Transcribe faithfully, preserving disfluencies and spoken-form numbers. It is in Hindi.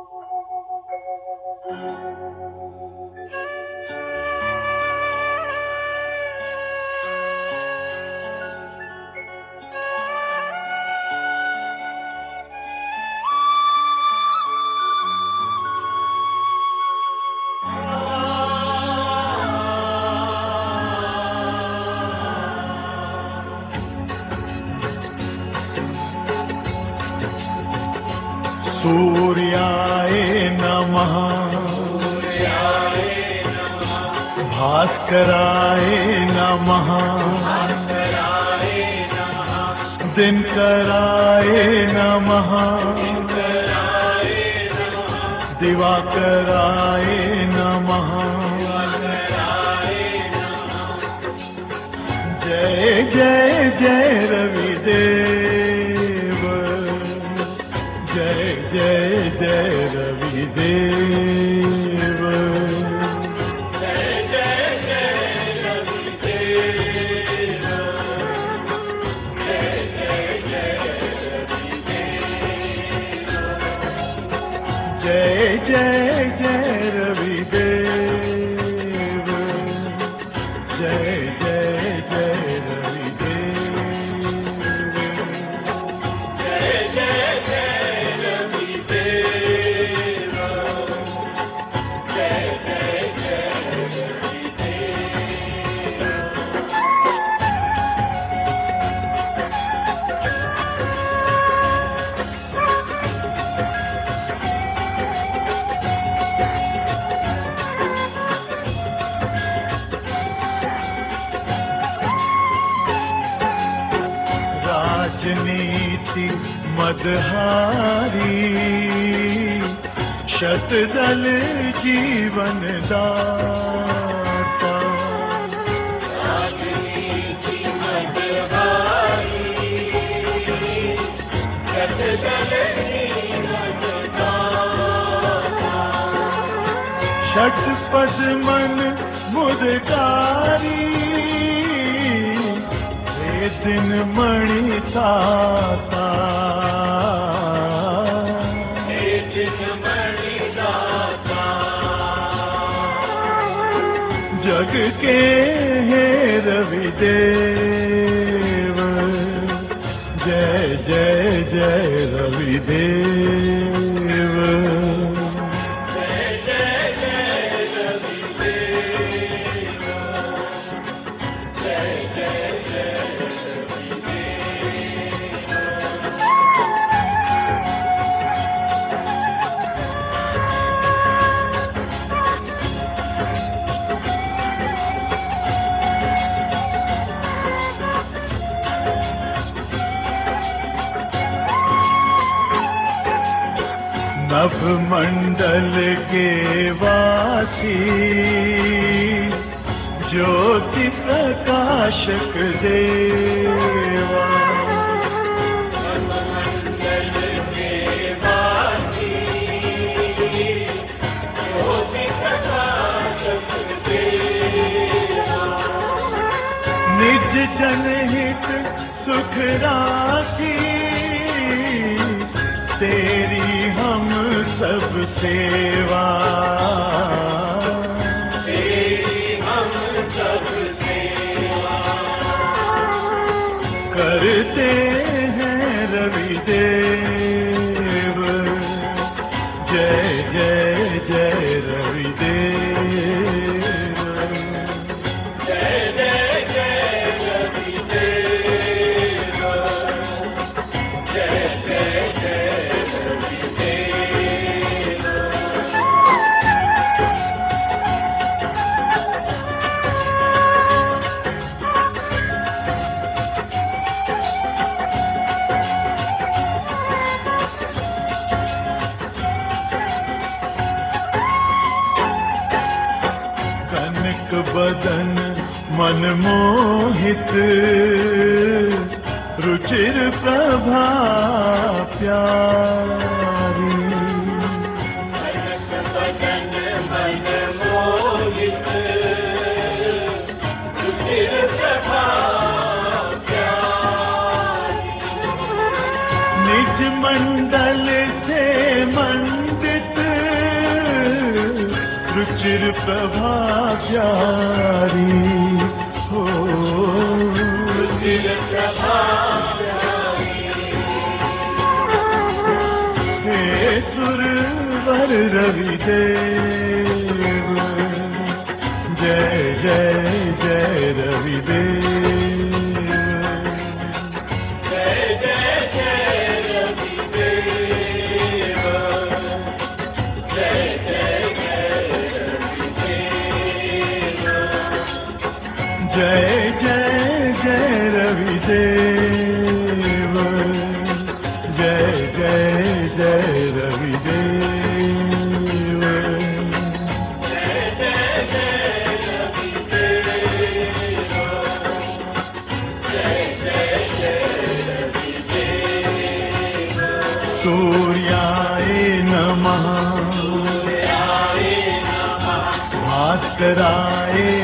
सूर्याय नमः, भास्कराय नमः, दिनकराय नमः, दिवाकराय नमः। जय जय जय रविदेव, जय जय जय रविदेव, जय जय जय रविदेव, जय जय जय रविदेव, जय जय जय रविदेव, जय जय जय रविदेव, जय जय जय रविदेव, जय जय जय राजनीति मदहारी, शतदल जीवन दाता। राजनीति मदहारी, शतदल जीवन दाता। षटपद मन मुदकारी, हे दिन मणि ताता। हे दिन मणि दाता, जग के हे रविदेव, जय जय जय रविदेव, जय जय जय रविदेव, जय जय जय नभ मंडल के वासी, ज्योति प्रकाशक देवा। मंडल के वासी, ज्योति प्रकाशक देवा। निज जनहित सुख राखी, तेरी हम सब सेवा। तेरी हम सब सेवा करते हैं रविदेव, जय जय जय रविदेव, जय जय जय रविदेव, जय जय जय बदन मनमोहित, रुचिर प्रभा प्यारी। बदन मनमोहित, रुचिर प्रभा प्यारी। निज मंडल से मंडित, रुचिर प्रभा प्यारी हो, रुचिर प्रभा प्यारी। हे सुरवर रवि देव, जय जय जय रवि देव, जय जय जय रवि देव, जय जय जय रवि देव, जय जय जय रवि देव, जय जय जय रवि देव, जय जय जय रवि देव, जय जय जय रवि देव। सूर्याय नमः, सूर्याय नमः, भास्कराय